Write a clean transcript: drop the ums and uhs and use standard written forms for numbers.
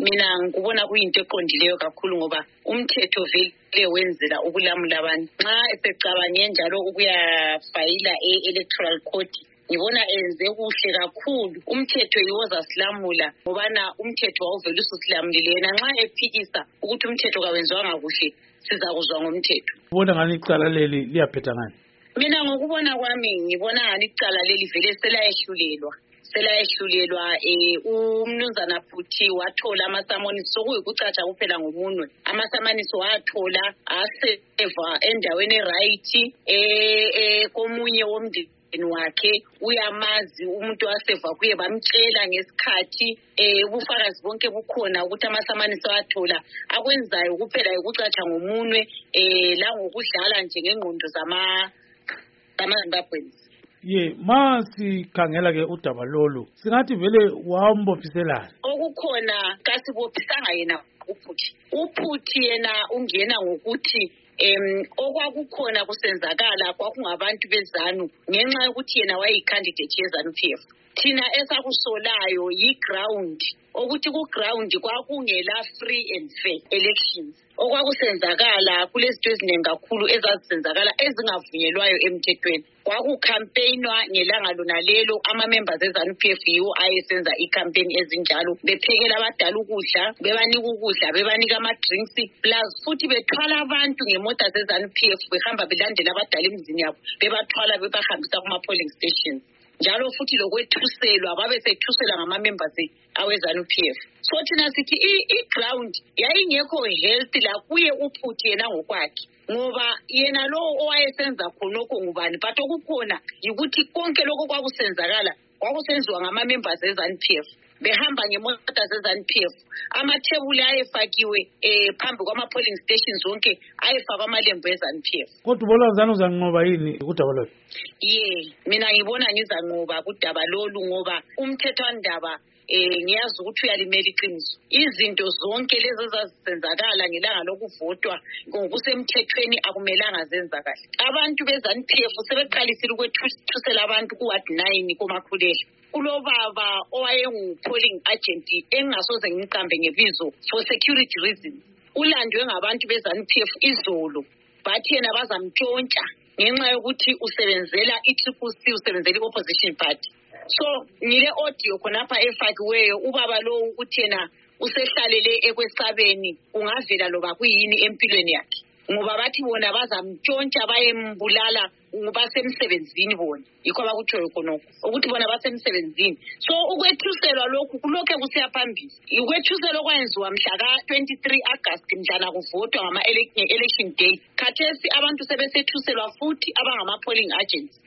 Mina ngikubona kuyinto eqondileyo kakhulu ngoba umthetho vele wenzela ukulamula abantu. Nxa esecabange njalo ukuyafayila e-electoral court, ngibona enze kuhle kakhulu. Umthetho yiwozasilamula ngobana umthetho wawuvela ususilamulile. Yena nxa ephikisa ukuthi umthetho kawenziwanga kuhle, sizakuzwa ngomthetho. Ubona ngani icala leli liyaphetha ngani? Mina ngokubona kwami ngibona ngani icala leli vele selayehlulelwa umnumzana Bhuti wathola amasamanisi sokuyikucatsha kuphela ngomunwe. Amasamanisi wathola aseva endaweni right komunye womndeni wakhe, uyamazi umuntu aseva kuye, bamtshela ngesikhathi ubufakazi bonke bukhona ukuthi amasamanisi wathola. Akwenzayo kuphela ukucatsha ngomunwe la ngokudlala nje ngengqondo zamaZimbabweans. Masikhangela ke udaba lolu singathi vele wambophiselana. Okukhona kasibophisanga yena uPhuthi yena ungena ngokuthi okwakukhona kusenzakala kwakungabantu beZanu ngenxa yokuthi yena wayeyicandidate yeZanu PF. Thina esakusolayo yiground, ukuthi kuground kwakungela free and fair elections. Okwakusenzakala kulezinto eziningi kakhulu ezazisenzakala ezingavunyelwayo emthethweni. Kwakukhampeynwa ngelanga lona lelo, ama-members eZanu PF yiwo ayesenza i-campaign ezinjalo, bephekela abadala ukudla, bebanika ukudla, bebanika ama-drinks, plus futhi bethwala abantu ngemota zeZanu PF behamba belandela abadala emizini yabo, bebathwala bebahambisa kuma-polling stations. Njalo futhi lokwethuselwa babesethusela ngama-members aweZanu PF. So thina sithi i-ground yayingekho healthy la kuye uPhuthi yena ngokwakhe, ngoba yena lo owayesenza khonokho ngubani, but okukhona yikuthi konke lokho kwakusenzakala kwakusenziwa ngama-members eZanu PF, behamba ngemota zeZanu PF. Amathebuli ayefakiwe phambi kwama-polling stations zonke ayefakwa amalembu eZanu PF. Kodwa ubona ZANU uzanqoba yini kudaba lolu? Mina ngibona ngizanqoba kudaba lolu ngoba umthethwandaba ngiyazi ukuthi uyalimela iqiniso. Izinto zonke lezi ezazisenzakala ngelanga lokuvotwa ngokusemthethweni akumelanga zenzakale. Abantu beZanu PF sebeqalisile ukwethusela abantu ku-Ward 9 koMakhuleli. Kulobaba owayengu-polling agent engingasoze ngimqambe ngebizo for security reasons. Ulandwe ngabantu beZanu PF izolo, bathi yena bazamtshontsha ngenxa yokuthi usebenzela i-TCC, usebenzela i-opposition party. So ngile audio khonapha efakiweyo ubaba lo ukuthi yena usehlalele ekwesabeni ungavela loba kuyini empilweni yakhe, ngoba bathi bona bazamtshontsha bayembulala basemsebenzini bona. Yikho abakutshoyo khonokho ukuthi bona basemsebenzini. So ukwethuselwa lokhu kulokho kusiya phambili. Ukwethuselwa okwenziwa mhla ka-23 August mhlana kuvotwa ngama-election day. Khathesi abantu sebesethuselwa futhi abangama-polling agents.